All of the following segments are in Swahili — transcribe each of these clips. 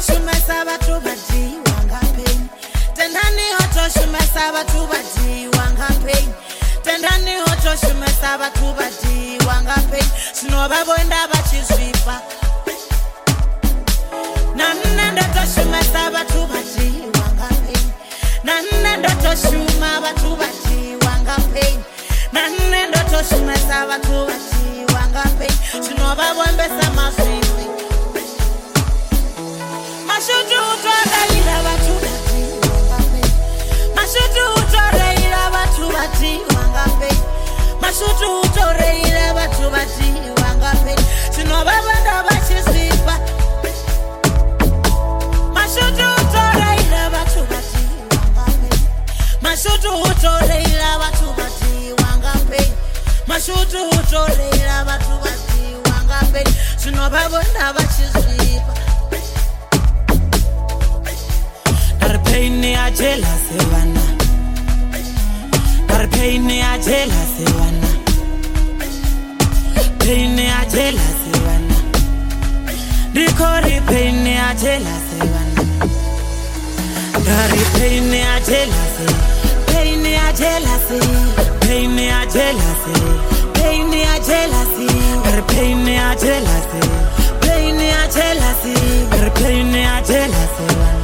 shumesa batho badi wanga pain. Tendani oto shumesa batho badi wanga pain. Tendani oto shumesa batho badi wanga pain. Sino babonda bachizvipa. Nanne to shumesa batho badi wanga pain. Nanne to shuma batho badi wanga pain. Nanne to shumesa batho badi wanga pain. Sino babonda samazvipi. Mashutu utoreira batho badi wanga pain. Mashutu utoreira batho badi wanga pain. Mashutu utoreira batho badi wanga pain. Sino babonda bachizvipa. Mashutu utoreira batho badi wanga pain. Mashutu utoreira batho badi wanga pain. Mashutu utoreira batho badi wanga pain. Sino babonda bachizvipa. Pain ya jealousy wana. Pain ya jealousy wana. Pain ya jealousy wana. Dikori pain ya jealousy wana. Dari pain ya jealousy. Pain ya jealousy. Pain ya jealousy. Pain ya jealousy. Pain ya jealousy. Pain ya jealousy. Pain ya jealousy wana.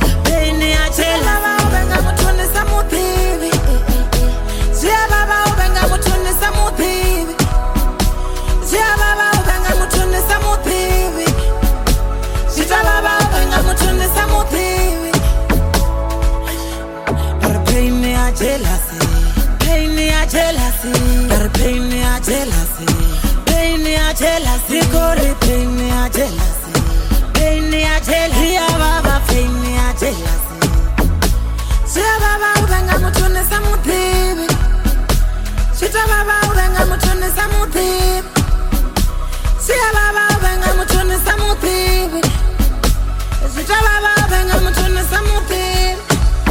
Jealousy, pain ya jealousy, pain ya jealousy, pain ya jealousy, kore pain ya jealousy, pain ya jealousy, ya baba pain ya jealousy. Sia baba ubenga mutune samutibi, sita baba ubenga mutune samutibi, sia baba ubenga mutune samutibi, sita baba ubenga mutune samutibi.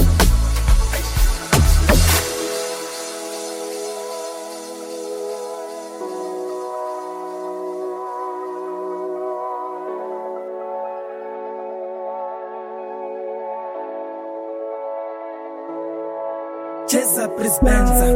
Cheza Prispenza.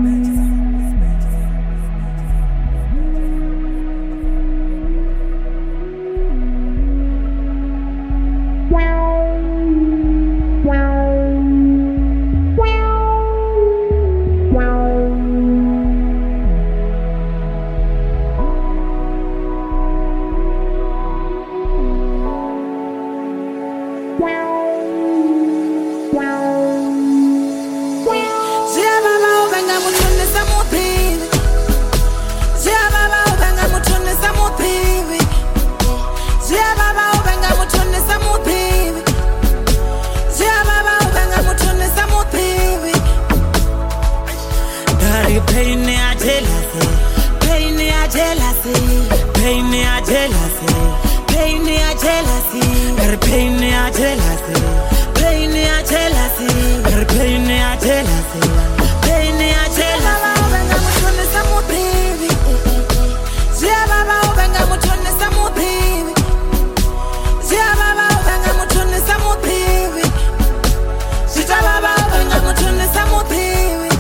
Pain ya jealousy, pain ya jealousy, pain ya jealousy, pain ya jealousy, pain ya jealousy, pain ya jealousy, pain ya jealousy, pain ya jealousy. Ubenga mutone samutibi, zia baba ubenga mutone samutibi, zia baba ubenga mutone samutibi, zita baba ubenga mutone samutibi.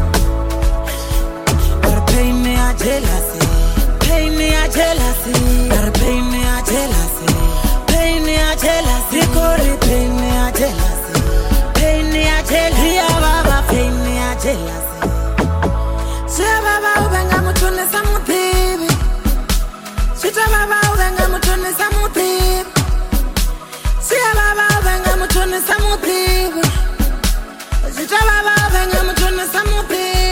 Jealousy, pain ya jealousy, pain ya jealousy, pain ya jealousy, kore pain ya jealousy, pain ya jealousy, ya baba pain ya jealousy. Sia baba ubenga mutune samutibi, sita baba ubenga mutune samutibi, sia baba ubenga mutune samutibi, sita baba ubenga mutune samutibi.